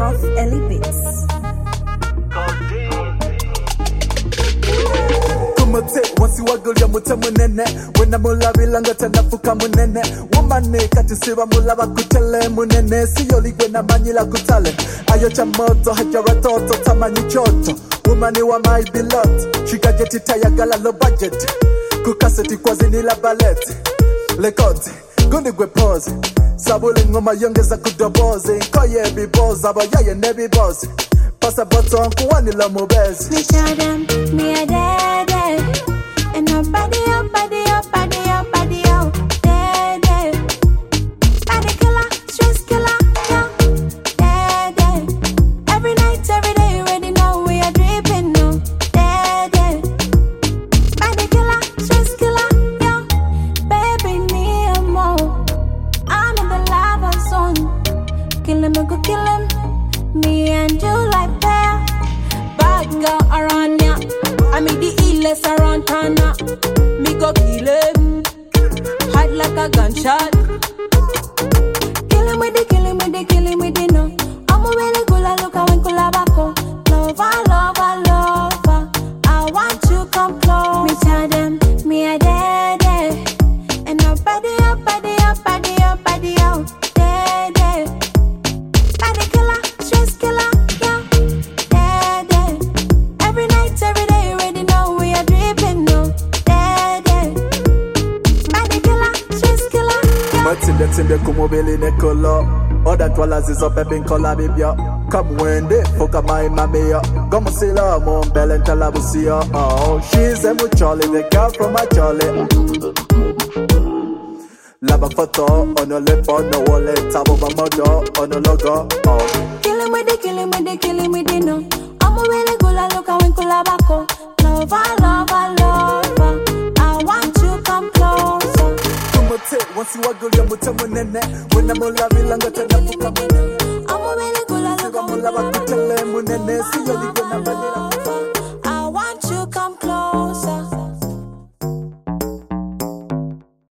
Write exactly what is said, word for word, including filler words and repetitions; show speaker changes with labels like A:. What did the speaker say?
A: Prof Ellie Bits.
B: Once you waggle your muta munene when I'm labilanga tanafuka munene woman kati siba mulaba kutele munene siyoli gwena manyila kutale ayo cha moto hajara toto tamanyi choto woman wa my beloved shikajeti tayagala low budget kukaseti kwa zinila ballet lekote gundi gwe pose sabule ngoma yongeza kudoboze koye biboza abayaye nebi boss pasa button kuwani la mobez
C: me tell them me a daddy and nobody up body up body up body up daddy body killer stress killer yeah daddy every night every day you already know we are dripping no daddy body killer stress killer yeah baby me a more I'm in the lava zone kill him go kill him me and you like that bad girl around ya I make the illest around Tana me go kill him hide like a gunshot kill him with the kill him with the kill him with the no I'm a really good I look when kulabako lover lover lover I want you come close me tell them me a daddy and nobody up body up body up body out daddy body killer stress killer, yeah, daddy. Every night, every day, you already know we are dripping, no, daddy. Body killer, stress killer, yeah.
B: Matinde tinde kumobili nekolo. Oda twala zizo pepe nkola bibya. Come when they fuck up my mami ya. Gomu sila mon belle ntala busia. Oh, she's a mucholi, the girl from my jolly. Laba photo on your lip on the wallet, tabo bamodo on the logo. Oh.
C: Kill him with the, kill him with the, kill him with the no. I'm a really good I look when kulabako. Lover, lover, lover. I want you come closer.
B: Kumote, once you waggle your muta munene. When I'm all labilanga tanafuka munene.
C: I'm a really good I look when
B: kulabako. Munene, see you live in a